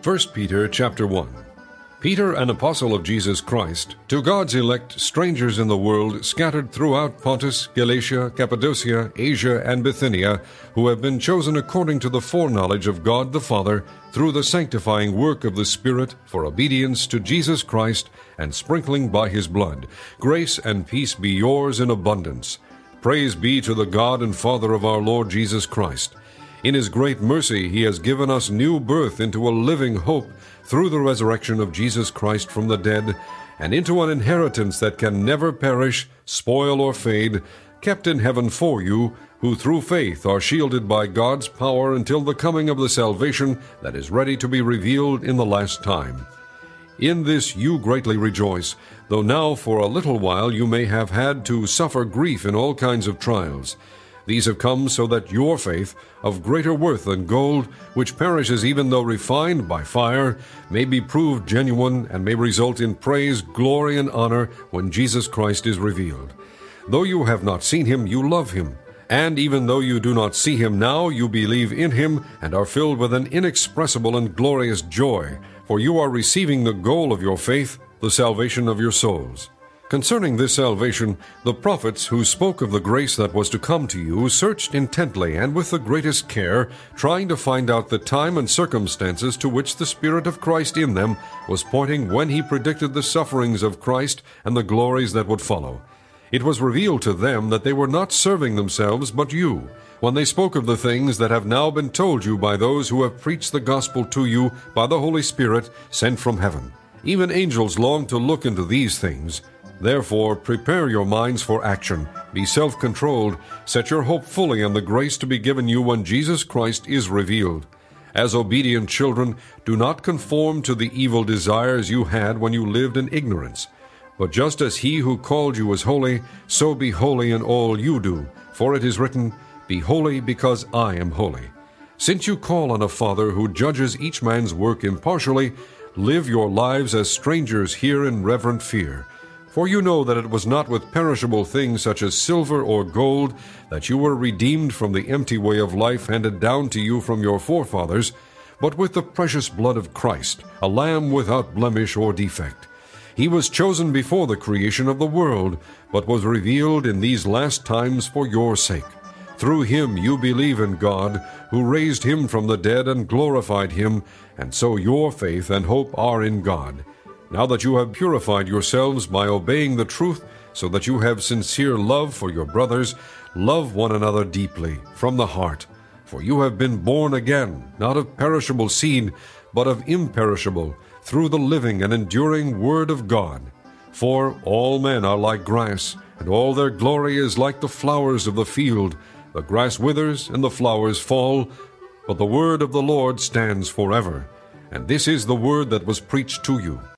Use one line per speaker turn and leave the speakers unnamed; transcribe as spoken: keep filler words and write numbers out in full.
First Peter chapter one. Peter, an apostle of Jesus Christ, to God's elect strangers in the world scattered throughout Pontus, Galatia, Cappadocia, Asia, and Bithynia, who have been chosen according to the foreknowledge of God the Father, through the sanctifying work of the Spirit, for obedience to Jesus Christ, and sprinkling by his blood. Grace and peace be yours in abundance. Praise be to the God and Father of our Lord Jesus Christ. In his great mercy he has given us new birth into a living hope through the resurrection of Jesus Christ from the dead, and into an inheritance that can never perish, spoil, or fade, kept in heaven for you, who through faith are shielded by God's power until the coming of the salvation that is ready to be revealed in the last time. In this you greatly rejoice, though now for a little while you may have had to suffer grief in all kinds of trials. These have come so that your faith, of greater worth than gold, which perishes even though refined by fire, may be proved genuine and may result in praise, glory, and honor when Jesus Christ is revealed. Though you have not seen him, you love him. And even though you do not see him now, you believe in him and are filled with an inexpressible and glorious joy, for you are receiving the goal of your faith, the salvation of your souls. Concerning this salvation, the prophets who spoke of the grace that was to come to you searched intently and with the greatest care, trying to find out the time and circumstances to which the Spirit of Christ in them was pointing when he predicted the sufferings of Christ and the glories that would follow. It was revealed to them that they were not serving themselves but you, when they spoke of the things that have now been told you by those who have preached the gospel to you by the Holy Spirit sent from heaven. Even angels long to look into these things. Therefore, prepare your minds for action. Be self-controlled. Set your hope fully on the grace to be given you when Jesus Christ is revealed. As obedient children, do not conform to the evil desires you had when you lived in ignorance. But just as he who called you is holy, so be holy in all you do. For it is written, Be holy because I am holy. Since you call on a Father who judges each man's work impartially, live your lives as strangers here in reverent fear. For you know that it was not with perishable things such as silver or gold that you were redeemed from the empty way of life handed down to you from your forefathers, but with the precious blood of Christ, a lamb without blemish or defect. He was chosen before the creation of the world, but was revealed in these last times for your sake. Through him you believe in God, who raised him from the dead and glorified him, and so your faith and hope are in God. Now that you have purified yourselves by obeying the truth, so that you have sincere love for your brothers, love one another deeply, from the heart. For you have been born again, not of perishable seed, but of imperishable, through the living and enduring Word of God. For all men are like grass, and all their glory is like the flowers of the field. The grass withers, and the flowers fall, but the word of the Lord stands forever. And this is the word that was preached to you.